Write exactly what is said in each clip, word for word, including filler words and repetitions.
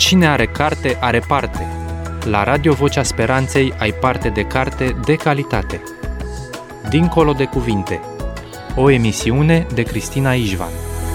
Cine are carte, are parte. La Radio Vocea Speranței ai parte de carte de calitate. Dincolo de cuvinte. O emisiune de Cristina Ișvan.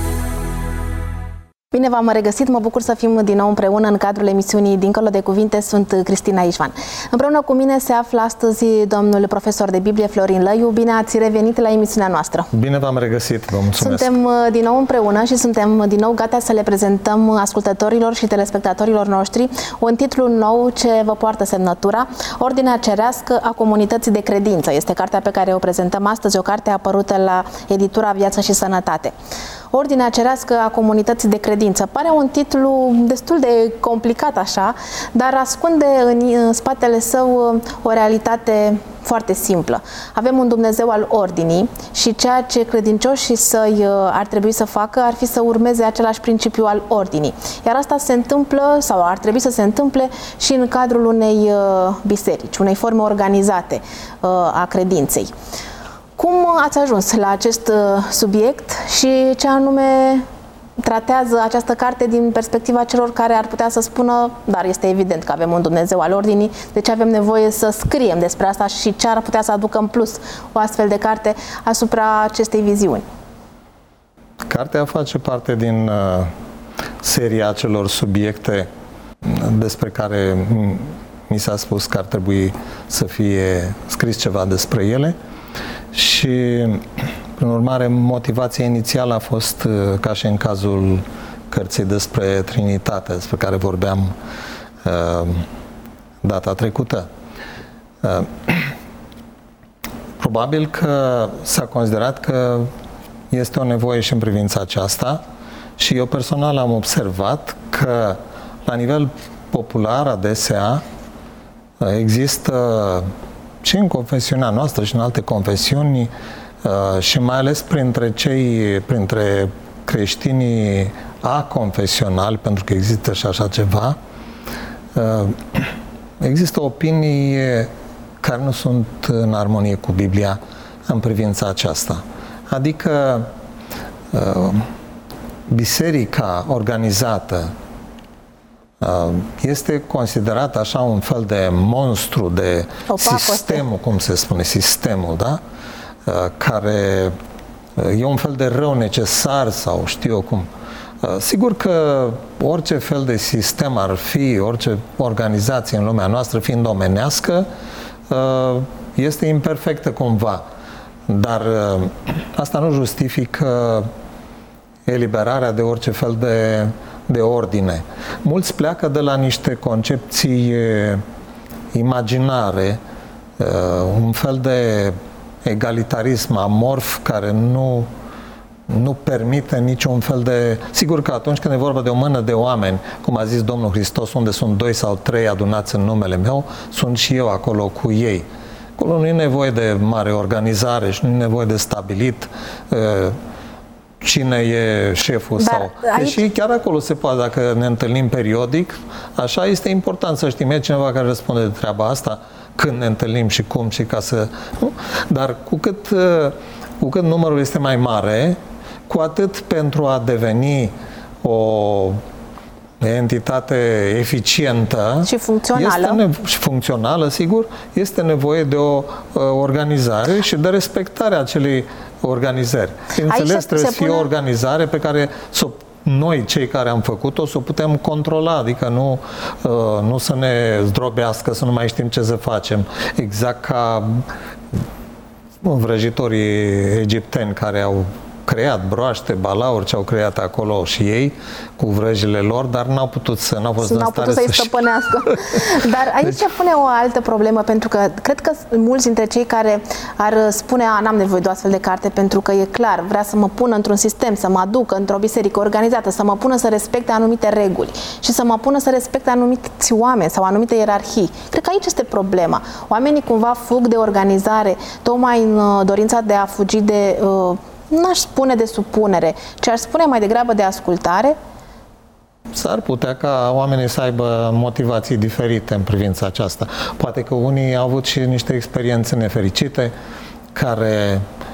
Bine v-am regăsit, mă bucur să fim din nou împreună în cadrul emisiunii Dincolo de Cuvinte. Sunt Cristina Ișvan. Împreună cu mine se află astăzi domnul profesor de Biblie Florin Lăiu. Bine ați revenit la emisiunea noastră. Bine v-am regăsit, vă mulțumesc. Suntem din nou împreună și suntem din nou gata să le prezentăm ascultătorilor și telespectatorilor noștri un titlu nou ce vă poartă semnătura: Ordinea Cerească a Comunității de Credință. Este cartea pe care o prezentăm astăzi, o carte apărută la editura Viață și Sănătate. Ordinea Cerească a Comunității de Credință. Pare un titlu destul de complicat așa, dar ascunde în spatele său o realitate foarte simplă. Avem un Dumnezeu al ordinii și ceea ce credincioșii săi ar trebui să facă ar fi să urmeze același principiu al ordinii. Iar asta se întâmplă, sau ar trebui să se întâmple, și în cadrul unei biserici, unei forme organizate a credinței. Cum ați ajuns la acest subiect și ce anume tratează această carte din perspectiva celor care ar putea să spună: dar este evident că avem un Dumnezeu al ordinii, deci avem nevoie să scriem despre asta, și ce ar putea să aducă în plus o astfel de carte asupra acestei viziuni? Cartea face parte din uh, seria acelor subiecte despre care mi s-a spus că ar trebui să fie scris ceva despre ele. Și, prin urmare, motivația inițială a fost, ca și în cazul cărții despre Trinitate, despre care vorbeam uh, data trecută. Uh, probabil că s-a considerat că este o nevoie și în privința aceasta, și eu personal am observat că, la nivel popular, adesea există, și în confesiunea noastră și în alte confesiuni, și mai ales printre cei, printre creștinii aconfesionali, pentru că există și așa ceva, există opinii care nu sunt în armonie cu Biblia în privința aceasta. Adică biserica organizată este considerat așa un fel de monstru, de sistemul, cum se spune, sistemul, da? Care e un fel de rău necesar, sau știu eu cum. Sigur că orice fel de sistem ar fi, orice organizație în lumea noastră, fiind omenească, este imperfectă cumva. Dar asta nu justifică eliberarea de orice fel de de ordine. Mulți pleacă de la niște concepții imaginare, un fel de egalitarism amorf care nu, nu permite niciun fel de... Sigur că atunci când e vorba de o mână de oameni, cum a zis Domnul Hristos, unde sunt doi sau trei adunați în numele meu, sunt și eu acolo cu ei. Acolo nu e nevoie de mare organizare și nu e nevoie de stabilit cine e șeful. Dar sau... Aici... Deși chiar acolo se poate, dacă ne întâlnim periodic, așa este important să știm, e cineva care răspunde de treaba asta, când ne întâlnim și cum și ca să... Nu? Dar cu cât, cu cât numărul este mai mare, cu atât pentru a deveni o entitate eficientă și funcțională, este nevo- și funcțională, sigur, este nevoie de o uh, organizare și de respectarea acelei organizări. Bineînțeles, trebuie să fie pune... o organizare pe care să noi, cei care am făcut-o, să o putem controla, adică nu, uh, nu să ne zdrobească, să nu mai știm ce să facem. Exact ca vrăjitorii egipteni care au creat broaște, balauri, ce au creat acolo și ei cu vrăjile lor, dar n-au putut să, n-au fost n-au putut să-i stăpânească. Dar aici deci... se pune o altă problemă, pentru că cred că mulți dintre cei care ar spune: a, n-am nevoie de o astfel de carte, pentru că e clar, vrea să mă pună într-un sistem, să mă aducă într-o biserică organizată, să mă pună să respecte anumite reguli și să mă pună să respecte anumiți oameni sau anumite ierarhii. Cred că aici este problema. Oamenii cumva fug de organizare, tocmai în dorința de a fugi de... Uh, n-aș spune de supunere, ci aș spune mai degrabă de ascultare. S-ar putea ca oamenii să aibă motivații diferite în privința aceasta. Poate că unii au avut și niște experiențe nefericite care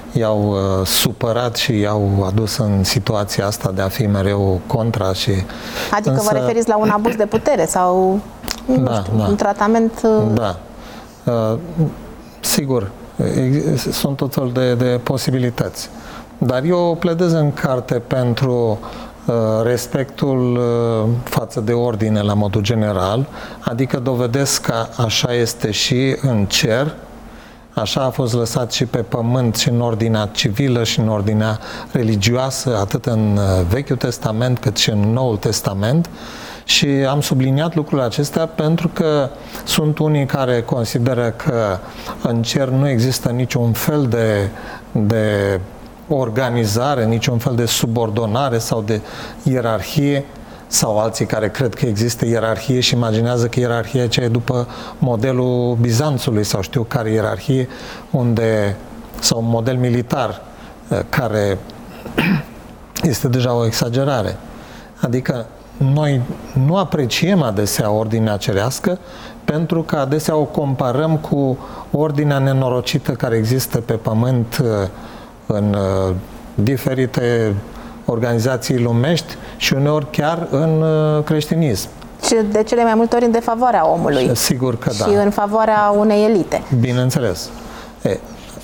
i-au uh, supărat și i-au adus în situația asta de a fi mereu contra și... Adică însă, vă referiți la un abuz de putere sau nu da, știu, da, un tratament... Uh... Da. Uh, sigur, sunt tot fel de, de posibilități. Dar eu pledez în carte pentru uh, respectul uh, față de ordine la modul general, adică dovedesc că așa este și în cer, așa a fost lăsat și pe pământ și în ordinea civilă și în ordinea religioasă, atât în Vechiul Testament cât și în Noul Testament. Și am subliniat lucrurile acestea pentru că sunt unii care consideră că în cer nu există niciun fel de, de organizare, niciun fel de subordonare sau de ierarhie, sau alții care cred că există ierarhie și imaginează că ierarhia aceea e după modelul Bizanțului sau știu care ierarhie, unde, sau un model militar, care este deja o exagerare. Adică noi nu apreciem adesea ordinea cerească pentru că adesea o comparăm cu ordinea nenorocită care există pe pământ în diferite organizații lumești și uneori chiar în creștinism. Și de cele mai multe ori în defavoarea omului. Sigur că și da. Și în favoarea unei elite. Bineînțeles. E,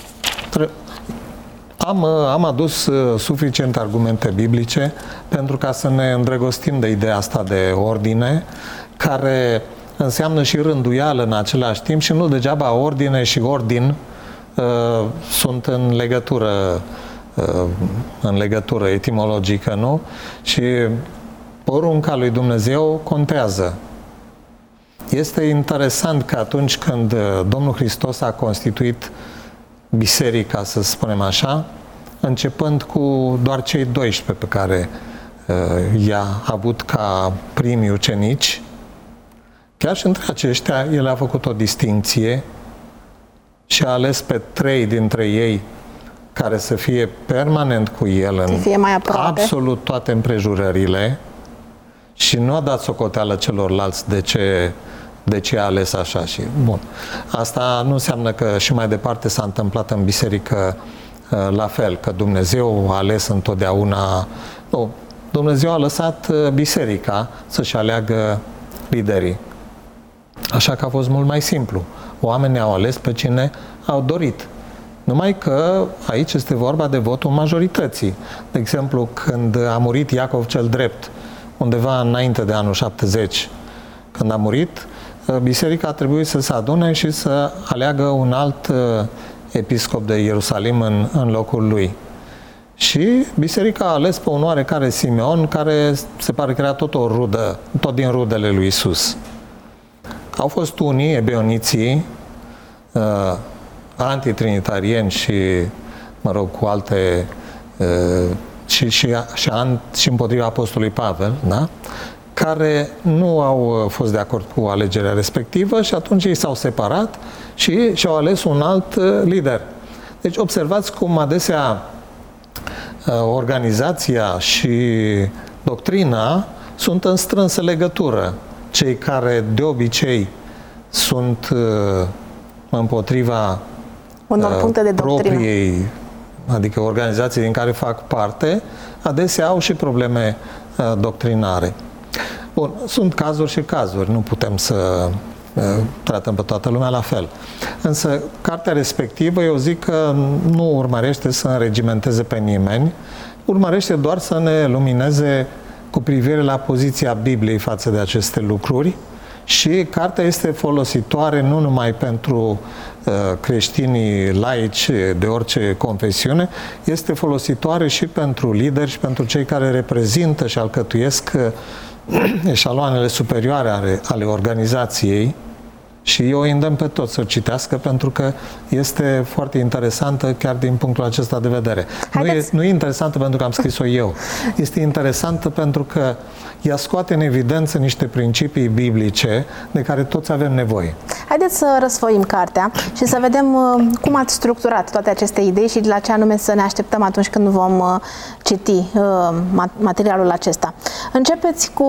am, am adus suficiente argumente biblice pentru ca să ne îndrăgostim de ideea asta de ordine, care înseamnă și rânduială în același timp și nu degeaba ordine și ordin uh, sunt în legătură în legătură etimologică, nu? Și porunca lui Dumnezeu contează. Este interesant că atunci când Domnul Hristos a constituit biserica, să spunem așa, începând cu doar cei doisprezece pe care uh, i-a avut ca primi ucenici, chiar și între aceștia, el a făcut o distinție și a ales pe trei dintre ei care să fie permanent cu el în fie mai aproape. Absolut toate împrejurările și nu a dat socoteală celorlalți de ce, de ce a ales așa. Și bun. Asta nu înseamnă că și mai departe s-a întâmplat în biserică la fel, că Dumnezeu a ales întotdeauna... Nu, Dumnezeu a lăsat biserica să-și aleagă liderii. Așa că a fost mult mai simplu. Oamenii au ales pe cine au dorit. Numai că aici este vorba de votul majorității. De exemplu, când a murit Iacov cel Drept, undeva înainte de anul șaptezeci, când a murit, biserica a trebuit să se adune și să aleagă un alt episcop de Ierusalim în, în locul lui. Și biserica a ales pe un oarecare Simeon, care se pare că era tot o rudă, tot din rudele lui Isus. Au fost unii, ebeoniții, uh, antitrinitarieni și, mă rog, cu alte uh, și, și, și, an, și împotriva apostolului Pavel, da? Care nu au fost de acord cu alegerea respectivă și atunci ei s-au separat și și-au ales un alt uh, lider. Deci observați cum adesea uh, organizația și doctrina sunt în strânsă legătură. Cei care de obicei sunt uh, împotriva unor puncte de doctrină, propriei, adică organizații din care fac parte, adesea au și probleme uh, doctrinare. Bun, sunt cazuri și cazuri, nu putem să uh, tratăm pe toată lumea la fel. Însă, cartea respectivă, eu zic că nu urmărește să înregimenteze pe nimeni, urmărește doar să ne lumineze cu privire la poziția Bibliei față de aceste lucruri și cartea este folositoare nu numai pentru uh, creștinii laici de orice confesiune, este folositoare și pentru lideri și pentru cei care reprezintă și alcătuiesc uh, eșaloanele superioare ale, ale organizației. Și eu îi îndemn pe toți să o citească pentru că este foarte interesantă chiar din punctul acesta de vedere. Nu e, nu e interesantă pentru că am scris-o eu. Este interesantă pentru că ea scoate în evidență niște principii biblice de care toți avem nevoie. Haideți să răsfoim cartea și să vedem cum ați structurat toate aceste idei și la ce anume să ne așteptăm atunci când vom citi materialul acesta. Începeți cu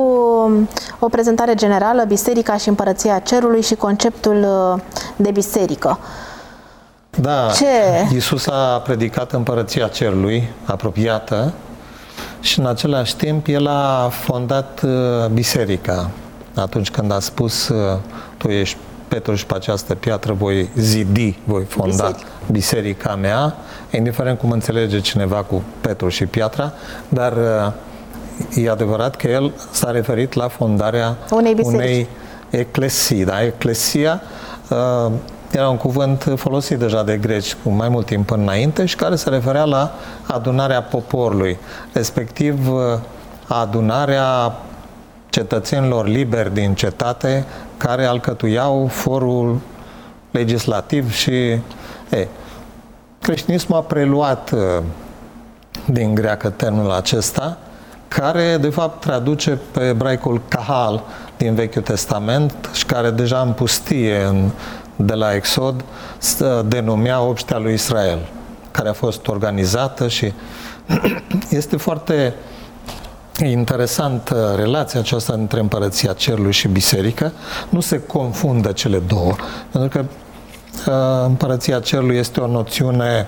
o prezentare generală, Biserica și Împărăția Cerului și conceptul de biserică. Da, Ce? Iisus a predicat împărăția cerului apropiată și în același timp El a fondat biserica. Atunci când a spus, tu ești Petru și pe această piatră voi zidi, voi fonda Biserica, biserica mea, indiferent cum înțelege cineva cu Petru și piatra, dar e adevărat că El s-a referit la fondarea unei, unei eclesii. Da? Eclesia uh, era un cuvânt folosit deja de greci cu mai mult timp înainte și care se referea la adunarea poporului, respectiv adunarea cetățenilor liberi din cetate care alcătuiau forul legislativ și e, creștinismul a preluat din greacă termenul acesta, care de fapt traduce pe ebraicul kahal din Vechiul Testament și care deja în pustie în, de la Exod se denumea Obștea lui Israel, care a fost organizată și este foarte interesantă relația aceasta între Împărăția Cerului și Biserică. Nu se confundă cele două, pentru că uh, Împărăția Cerului este o noțiune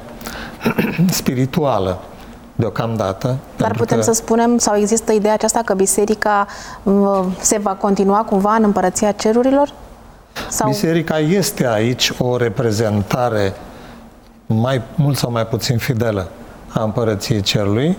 spirituală deocamdată. Dar putem că... să spunem, sau există ideea aceasta că Biserica uh, se va continua cumva în Împărăția Cerurilor? Sau... Biserica este aici o reprezentare mai mult sau mai puțin fidelă a Împărăției Cerului.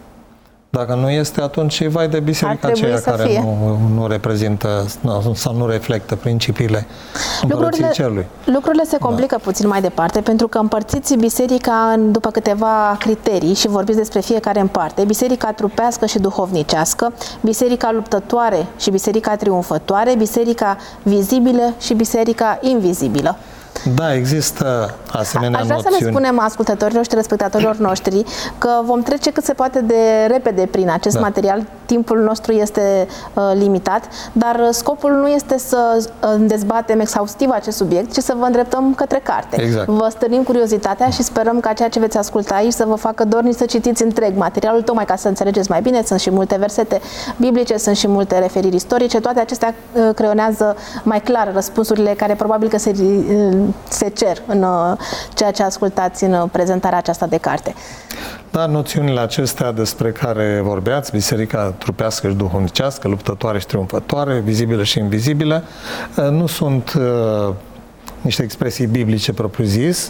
Dacă nu este, atunci e vai de biserica aceea care nu, nu reprezintă nu, sau nu reflectă principiile Împărăției Cerului. Lucrurile se complică da. puțin mai departe, pentru că împărțiți biserica după câteva criterii și vorbiți despre fiecare în parte. Biserica trupească și duhovnicească, biserica luptătoare și biserica triumfătoare, biserica vizibilă și biserica invizibilă. Da, există asemenea Aș vrea noțiuni. să le spunem ascultătorilor și telespectatorilor noștri că vom trece cât se poate de repede prin acest da. material. Timpul nostru este uh, limitat, dar scopul nu este să dezbatem exhaustiv acest subiect, ci să vă îndreptăm către carte. Exact. Vă stârnim curiozitatea și sperăm ca ceea ce veți asculta aici să vă facă dorniți să citiți întreg materialul, tocmai ca să înțelegeți mai bine. Sunt și multe versete biblice, sunt și multe referiri istorice. Toate acestea uh, creionează mai clar răspunsurile care probabil că se uh, se cer în ceea ce ascultați în prezentarea aceasta de carte. Da, noțiunile acestea despre care vorbeați, biserica trupească și duhovnicească, luptătoare și triumfătoare, vizibilă și invizibilă, nu sunt uh, niște expresii biblice propriu-zis.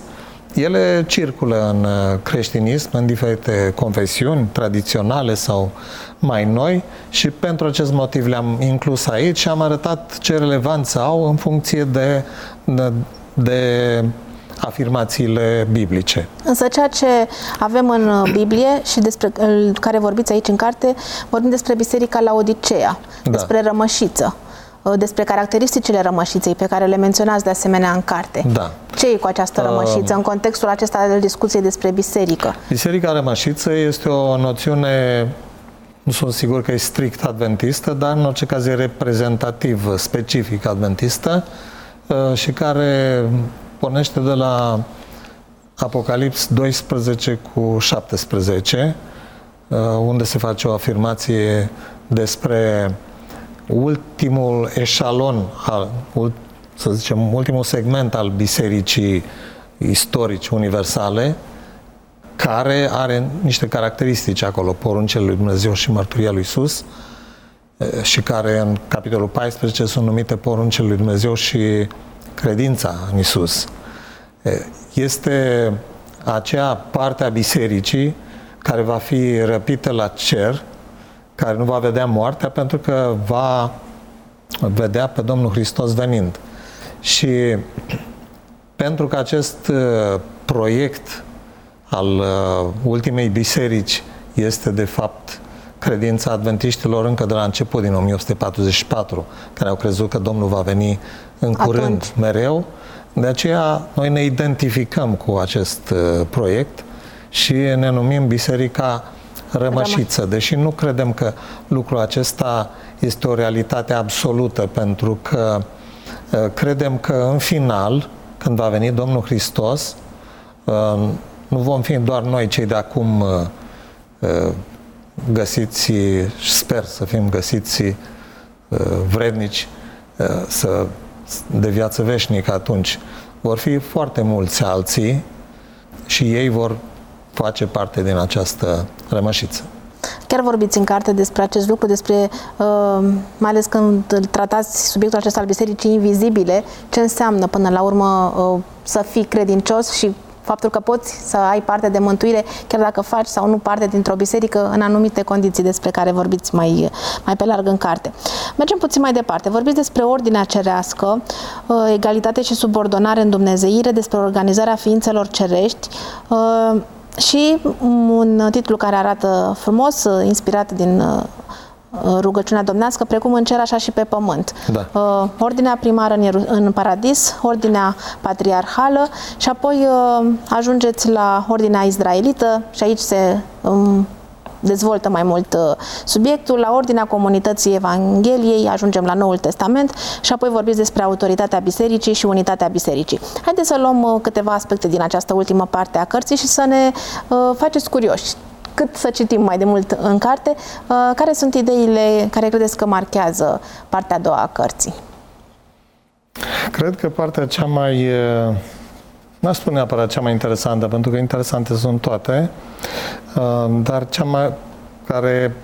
Ele circulă în creștinism, în diferite confesiuni tradiționale sau mai noi și pentru acest motiv le-am inclus aici și am arătat ce relevanță au în funcție de, de de afirmațiile biblice. Însă ceea ce avem în Biblie și despre care vorbiți aici în carte, vorbim despre Biserica Laodicea, da. despre rămășiță, despre caracteristicile rămășiței pe care le menționați de asemenea în carte. Da. Ce e cu această rămășiță uh, în contextul acesta al discuției despre biserică? Biserica rămășiță este o noțiune, nu sunt sigur că e strict adventistă, dar în orice caz e reprezentativ, specific adventistă, și care pornește de la Apocalips doisprezece cu șaptesprezece, unde se face o afirmație despre ultimul eșalon, al, să zicem, ultimul segment al bisericii istorici universale, care are niște caracteristici acolo, poruncile lui Dumnezeu și mărturia lui Iisus, și care în capitolul paisprezece sunt numite poruncile lui Dumnezeu și credința în Iisus. Este acea parte a bisericii care va fi răpită la cer, care nu va vedea moartea, pentru că va vedea pe Domnul Hristos venind. Și pentru că acest proiect al ultimei biserici este de fapt credința adventiștilor încă de la început, din o mie opt sute patruzeci și patru, care au crezut că Domnul va veni în curând Atunci. mereu. De aceea noi ne identificăm cu acest uh, proiect și ne numim Biserica Rămășiță, deși nu credem că lucrul acesta este o realitate absolută, pentru că uh, credem că în final, când va veni Domnul Hristos, uh, nu vom fi doar noi cei de acum uh, uh, găsiți, sper să fim găsiți uh, vrednici uh, să, de viață veșnică atunci, vor fi foarte mulți alții și ei vor face parte din această rămășiță. Chiar vorbiți în carte despre acest lucru, despre, uh, mai ales când tratați subiectul acesta al bisericii invizibile, ce înseamnă până la urmă uh, să fii credincios și faptul că poți să ai parte de mântuire, chiar dacă faci sau nu parte dintr-o biserică în anumite condiții despre care vorbiți mai, mai pe larg în carte. Mergem puțin mai departe. Vorbiți despre ordinea cerească, egalitate și subordonare în dumnezeire, despre organizarea ființelor cerești și un titlu care arată frumos, inspirat din rugăciunea domnească, precum în cer, așa și pe pământ. Da. Uh, ordinea primară în, în paradis, ordinea patriarhală și apoi uh, ajungeți la ordinea izraelită și aici se um, dezvoltă mai mult uh, subiectul. La ordinea comunității Evangheliei ajungem la Noul Testament și apoi vorbiți despre autoritatea bisericii și unitatea bisericii. Haideți să luăm uh, câteva aspecte din această ultimă parte a cărții și să ne uh, faceți curioși. Cât să citim mai de mult în carte, care sunt ideile care credeți că marchează partea a doua a cărții? Cred că partea cea mai, n-aș spune neapărat cea mai interesantă, pentru că interesante sunt toate, dar cea mai, care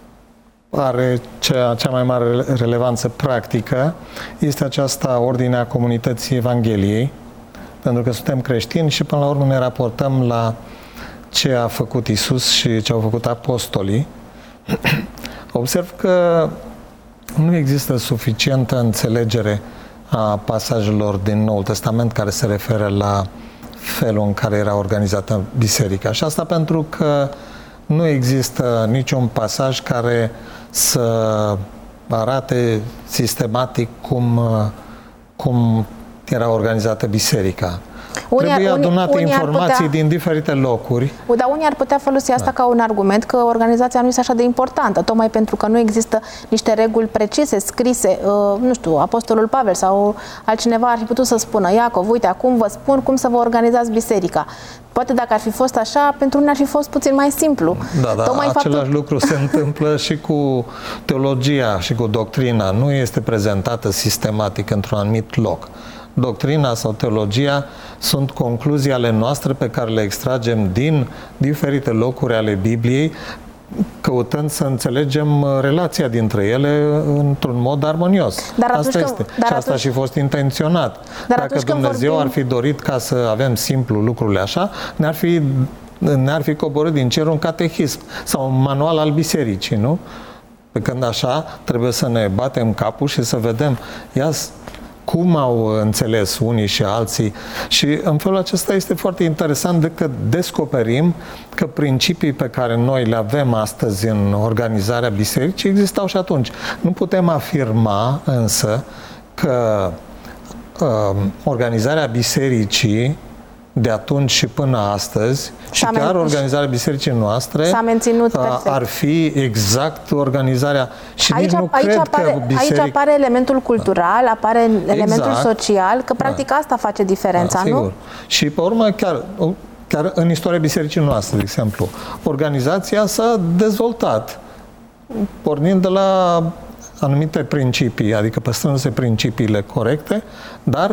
are cea, cea mai mare relevanță practică este aceasta ordinea comunității Evangheliei, pentru că suntem creștini și până la urmă ne raportăm la ce a făcut Iisus și ce au făcut apostolii. Observ că nu există suficientă înțelegere a pasajelor din Noul Testament care se referă la felul în care era organizată biserica. Și asta pentru că nu există niciun pasaj care să arate sistematic cum, cum era organizată biserica. Unii Trebuie adunate unii, informații putea, din diferite locuri. Dar unii ar putea folosi asta da. ca un argument că organizația nu este așa de importantă, tocmai pentru că nu există niște reguli precise, scrise, uh, nu știu, Apostolul Pavel sau altcineva ar fi putut să spună: Iacov, uite, acum vă spun cum să vă organizați biserica. Poate dacă ar fi fost așa, pentru unii ar fi fost puțin mai simplu. Da, da, tocmai același faptul... lucru se întâmplă și cu teologia și cu doctrina. Nu este prezentată sistematic într-un anumit loc. Doctrina sau teologia sunt concluzii ale noastre pe care le extragem din diferite locuri ale Bibliei, căutând să înțelegem relația dintre ele într-un mod armonios. Dar asta este. Când, dar și asta atunci, și fost intenționat. Dacă Dumnezeu vorbim... ar fi dorit ca să avem simplu lucrurile așa, ne-ar fi, ne-ar fi coborât din cer un catehism sau un manual al bisericii, nu? Pe când așa trebuie să ne batem capul și să vedem, ia cum au înțeles unii și alții. Și în felul acesta este foarte interesant de că descoperim că principii pe care noi le avem astăzi în organizarea bisericii existau și atunci. Nu putem afirma însă că uh, organizarea bisericii de atunci și până astăzi și chiar men- organizarea bisericii noastre s-a menținut ar fi exact organizarea și aici, nici nu aici cred apare, că biseric... aici apare elementul cultural, apare elementul exact. social, că practic da. asta face diferența, da, nu? Și pe urmă chiar, chiar în istoria bisericii noastre, de exemplu, organizația s-a dezvoltat pornind de la anumite principii, adică păstrându-se principiile corecte, dar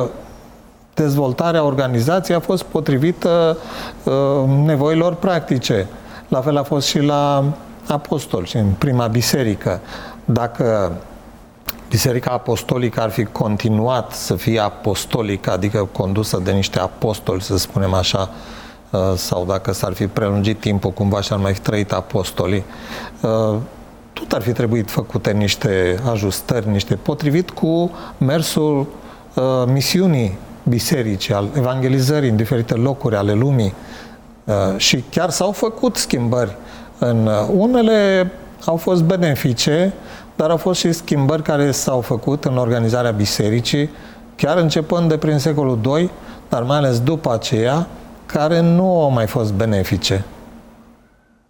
dezvoltarea organizației a fost potrivită uh, nevoilor practice. La fel a fost și la apostoli, și în prima biserică. Dacă biserica apostolică ar fi continuat să fie apostolică, adică condusă de niște apostoli, să spunem așa, uh, sau dacă s-ar fi prelungit timpul cumva și ar mai fi trăit apostolii, uh, tot ar fi trebuit făcute niște ajustări, niște potrivit cu mersul uh, misiunii bisericii, al evangelizării în diferite locuri ale lumii. Și chiar s-au făcut schimbări. În unele au fost benefice, dar au fost și schimbări care s-au făcut în organizarea bisericii, chiar începând de prin secolul doi, dar mai ales după aceea, care nu au mai fost benefice.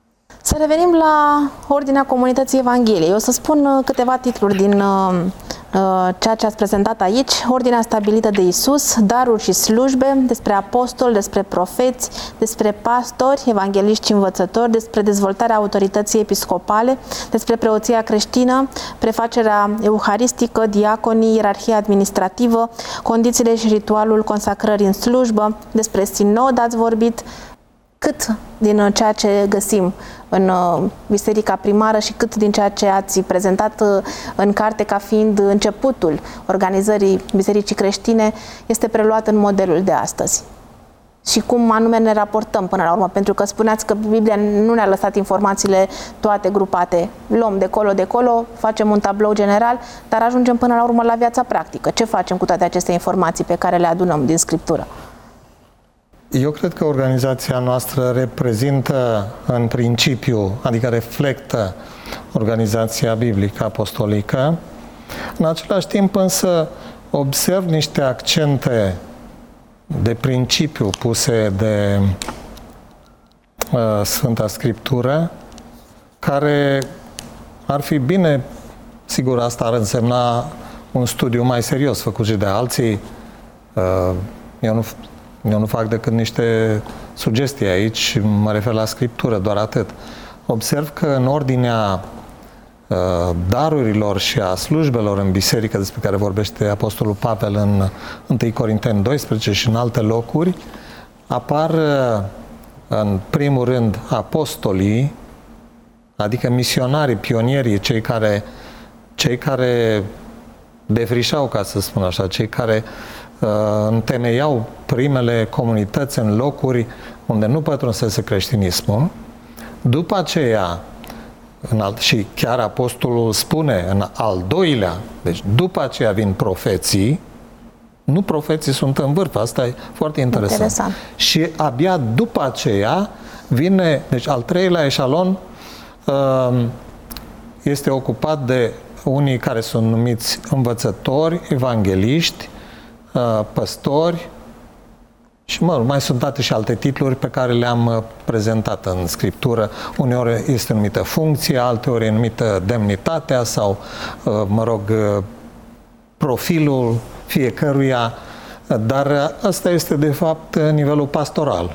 Să revenim la ordinea comunității Evangheliei. O să spun câteva titluri din ceea ce ați prezentat aici, ordinea stabilită de Iisus, daruri și slujbe, despre apostoli, despre profeți, despre pastori, evangeliști și învățători, despre dezvoltarea autorității episcopale, despre preoția creștină, prefacerea euharistică, diaconii, ierarhia administrativă, condițiile și ritualul consacrării în slujbă, despre sinod ați vorbit. Cât din ceea ce găsim în biserica primară și cât din ceea ce ați prezentat în carte ca fiind începutul organizării bisericii creștine este preluat în modelul de astăzi? Și cum anume ne raportăm până la urmă? Pentru că spuneați că Biblia nu ne-a lăsat informațiile toate grupate. Luăm de colo, de colo, facem un tablou general, dar ajungem până la urmă la viața practică. Ce facem cu toate aceste informații pe care le adunăm din Scriptură? Eu cred că organizația noastră reprezintă în principiu, adică reflectă organizația biblică apostolică. În același timp însă observ niște accente de principiu puse de uh, Sfânta Scriptură, care ar fi bine, sigur asta ar însemna un studiu mai serios făcut și de alții. Uh, eu nu Eu nu fac decât niște sugestii aici, mă refer la Scriptură, doar atât. Observ că în ordinea uh, darurilor și a slujbelor în biserică, despre care vorbește Apostolul Pavel în întâi Corinteni doisprezece și în alte locuri, apar uh, în primul rând apostolii, adică misionarii, pionierii, cei care, cei care defrișau, ca să spun așa, cei care uh, întemeiau primele comunități în locuri unde nu pătrunsese creștinismul. După aceea, în alt, și chiar apostolul spune în al doilea, deci după aceea vin profeții, nu profeții sunt în vârf, asta e foarte interesant. interesant. Și abia după aceea vine, deci al treilea eșalon uh, este ocupat de unii care sunt numiți învățători, evangeliști, păstori și, mă, mai sunt date și alte titluri pe care le-am prezentat în Scriptură. Uneori este numită funcția, alteori e numită demnitatea sau, mă rog, profilul fiecăruia, dar ăsta este, de fapt, nivelul pastoral.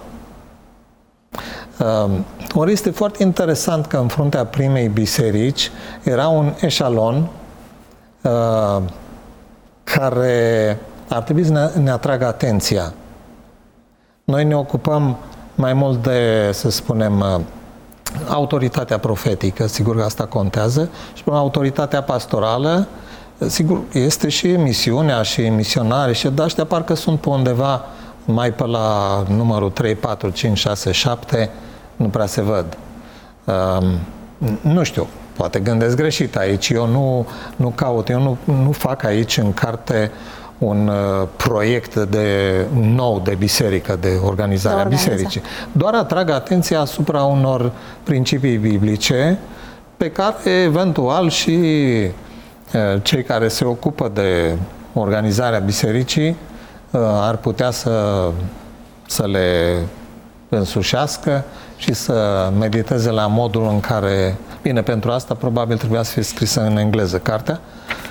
Ori este foarte interesant că în fruntea primei biserici era un eșalon uh, care ar trebui să ne, ne atragă atenția. Noi ne ocupăm mai mult de, să spunem, autoritatea profetică, sigur că asta contează, și până autoritatea pastorală, sigur, este și misiunea și misionarii și de ăștia parcă sunt pe undeva mai pe la numărul trei, patru, cinci, șase, șapte, nu prea se văd. Uh, nu știu, poate gândesc greșit aici, eu nu, nu caut, eu nu, nu fac aici în carte un uh, proiect de nou de biserică, de organizare a bisericii. Doar atrag atenția asupra unor principii biblice pe care eventual și uh, cei care se ocupă de organizarea bisericii uh, ar putea să, să le însușească și să mediteze la modul în care, bine, pentru asta probabil trebuia să fie scrisă în engleză cartea.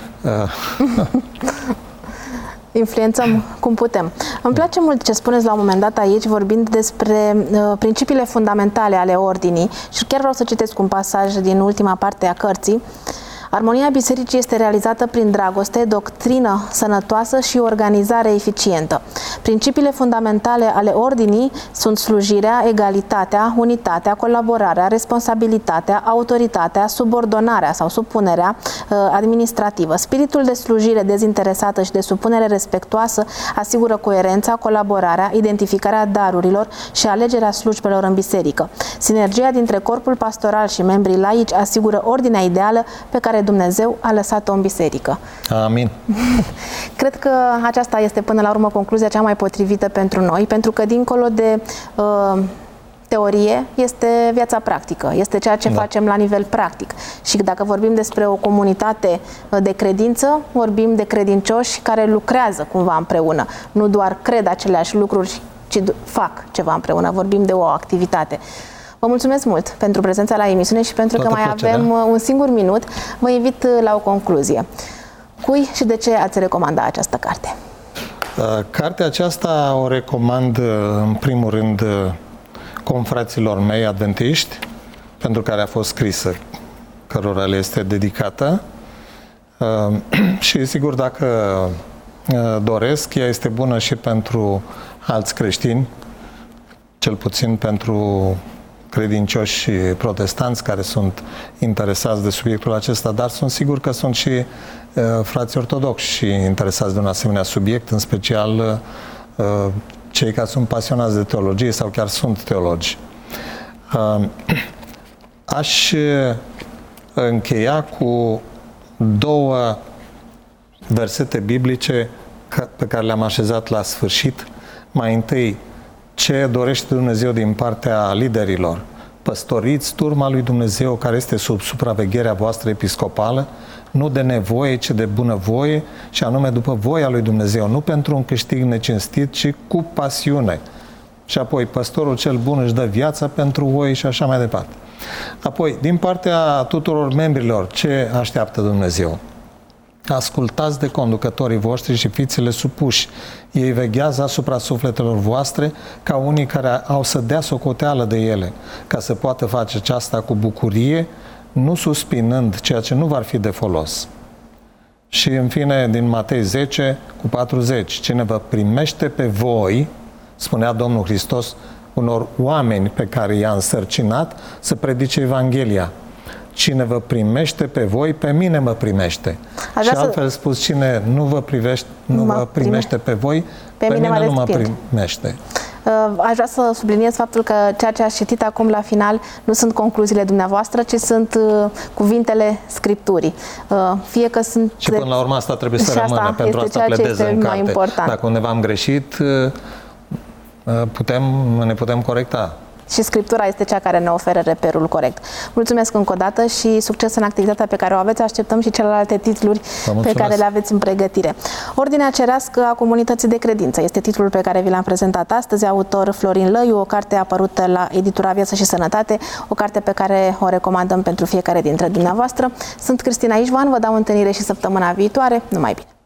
Influențăm cum putem. Îmi place mult ce spuneți la un moment dat aici, vorbind despre uh, principiile fundamentale ale ordinii, și chiar vreau să citesc un pasaj din ultima parte a cărții. Armonia bisericii este realizată prin dragoste, doctrină sănătoasă și organizare eficientă. Principiile fundamentale ale ordinii sunt slujirea, egalitatea, unitatea, colaborarea, responsabilitatea, autoritatea, subordonarea sau supunerea uh, administrativă. Spiritul de slujire dezinteresată și de supunere respectuoasă asigură coerența, colaborarea, identificarea darurilor și alegerea slujbelor în biserică. Sinergia dintre corpul pastoral și membrii laici asigură ordinea ideală pe care Dumnezeu a lăsat-o în biserică. Amin. Cred că aceasta este până la urmă concluzia cea mai potrivită pentru noi, pentru că dincolo de uh, teorie este viața practică, este ceea ce da. facem la nivel practic. Și dacă vorbim despre o comunitate de credință, vorbim de credincioși care lucrează cumva împreună. Nu doar cred aceleași lucruri, ci fac ceva împreună. Vorbim de o activitate. Vă mulțumesc mult pentru prezența la emisiune și pentru Toată că mai plăcerea. avem un singur minut. Vă invit la o concluzie. Cui și de ce ați recomanda această carte? Cartea aceasta o recomand în primul rând confraților mei adventiști, pentru care a fost scrisă, cărora le este dedicată. Și sigur, dacă doresc, ea este bună și pentru alți creștini, cel puțin pentru credincioși și protestanți care sunt interesați de subiectul acesta, dar sunt sigur că sunt și uh, frații ortodoxi și interesați de un asemenea subiect, în special uh, cei care sunt pasionați de teologie sau chiar sunt teologi. Uh, aș încheia cu două versete biblice pe care le-am așezat la sfârșit. Mai întâi, ce dorește Dumnezeu din partea liderilor? Păstoriți turma lui Dumnezeu care este sub supravegherea voastră episcopală, nu de nevoie, ci de bunăvoie, și anume după voia lui Dumnezeu, nu pentru un câștig necinstit, ci cu pasiune. Și apoi, păstorul cel bun își dă viața pentru voi și așa mai departe. Apoi, din partea tuturor membrilor, ce așteaptă Dumnezeu? Ascultați de conducătorii voștri și fiți-le supuși. Ei veghează asupra sufletelor voastre ca unii care au să dea socoteală de ele, ca să poată face aceasta cu bucurie, nu suspinând, ceea ce nu va fi de folos. Și în fine, din Matei zece cu patruzeci, cine vă primește pe voi, spunea Domnul Hristos unor oameni pe care i-a însărcinat să predice Evanghelia. Cine vă primește pe voi, pe mine mă primește. Și altfel să... spus, cine nu vă privește, nu vă primește pe voi, pe, pe mine, mine nu mă primește. Aș vrea să subliniez faptul că ceea ce ați citit acum la final nu sunt concluziile dumneavoastră, ci sunt cuvintele Scripturii. Fie că sunt... Și până la urmă asta trebuie să rămână, pentru asta pledez în carte. Important. Dacă undeva am greșit, putem, ne putem corecta. Și Scriptura este cea care ne oferă reperul corect. Mulțumesc încă o dată și succes în activitatea pe care o aveți. Așteptăm și celelalte titluri pe care le aveți în pregătire. Ordinea cerească a comunității de credință este titlul pe care vi l-am prezentat astăzi. Autor Florin Lăiu, o carte apărută la editura Viață și Sănătate, o carte pe care o recomandăm pentru fiecare dintre dumneavoastră. Sunt Cristina Ișvan, vă dau întâlnire și săptămâna viitoare. Numai bine!